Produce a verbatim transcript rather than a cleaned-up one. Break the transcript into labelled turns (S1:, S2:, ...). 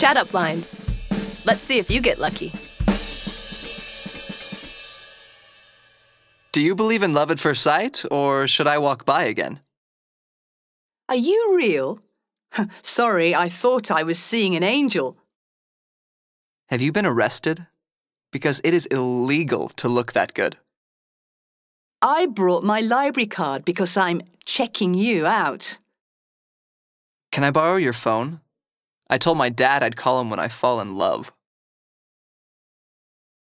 S1: Chat up lines. Let's see if you get lucky.
S2: Do you believe in love at first sight, or should I walk by again?
S3: Are you real? Sorry, I thought I was seeing an angel.
S2: Have you been arrested? Because it is illegal to look that good.
S3: I brought my library card because I'm checking you out.
S2: Can I borrow your phone? I told my dad I'd call him when I fall in love.